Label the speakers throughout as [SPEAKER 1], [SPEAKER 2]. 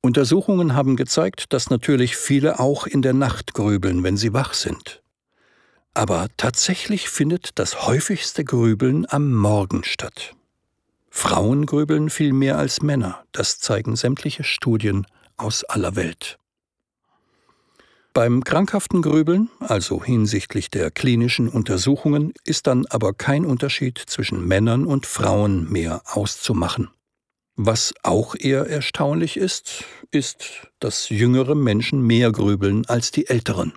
[SPEAKER 1] Untersuchungen haben gezeigt, dass natürlich viele auch in der Nacht grübeln, wenn sie wach sind. Aber tatsächlich findet das häufigste Grübeln am Morgen statt. Frauen grübeln viel mehr als Männer, das zeigen sämtliche Studien aus aller Welt. Beim krankhaften Grübeln, also hinsichtlich der klinischen Untersuchungen, ist dann aber kein Unterschied zwischen Männern und Frauen mehr auszumachen. Was auch eher erstaunlich ist, dass jüngere Menschen mehr grübeln als die älteren.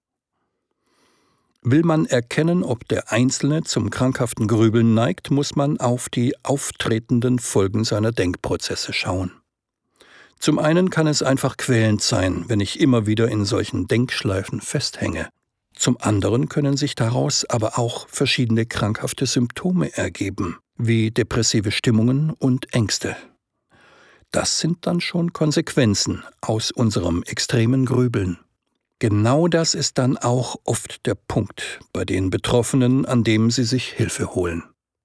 [SPEAKER 1] Will man erkennen, ob der Einzelne zum krankhaften Grübeln neigt, muss man auf die auftretenden Folgen seiner Denkprozesse schauen. Zum einen kann es einfach quälend sein, wenn ich immer wieder in solchen Denkschleifen festhänge. Zum anderen können sich daraus aber auch verschiedene krankhafte Symptome ergeben, wie depressive Stimmungen und Ängste. Das sind dann schon Konsequenzen aus unserem extremen Grübeln. Genau das ist dann auch oft der Punkt bei den Betroffenen, an dem sie sich Hilfe holen.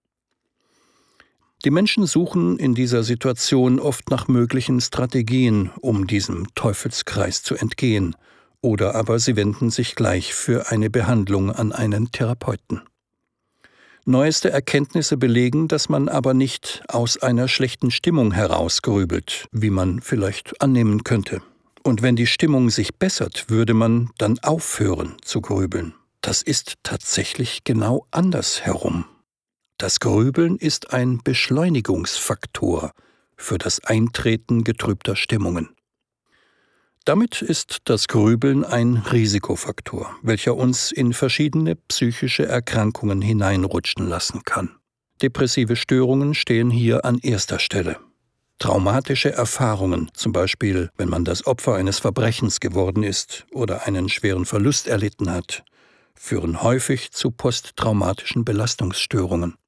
[SPEAKER 1] Die Menschen suchen in dieser Situation oft nach möglichen Strategien, um diesem Teufelskreis zu entgehen, oder aber sie wenden sich gleich für eine Behandlung an einen Therapeuten. Neueste Erkenntnisse belegen, dass man aber nicht aus einer schlechten Stimmung heraus grübelt, wie man vielleicht annehmen könnte. Und wenn die Stimmung sich bessert, würde man dann aufhören zu grübeln. Das ist tatsächlich genau andersherum. Das Grübeln ist ein Beschleunigungsfaktor für das Eintreten getrübter Stimmungen. Damit ist das Grübeln ein Risikofaktor, welcher uns in verschiedene psychische Erkrankungen hineinrutschen lassen kann. Depressive Störungen stehen hier an erster Stelle. Traumatische Erfahrungen, zum Beispiel wenn man das Opfer eines Verbrechens geworden ist oder einen schweren Verlust erlitten hat, führen häufig zu posttraumatischen Belastungsstörungen.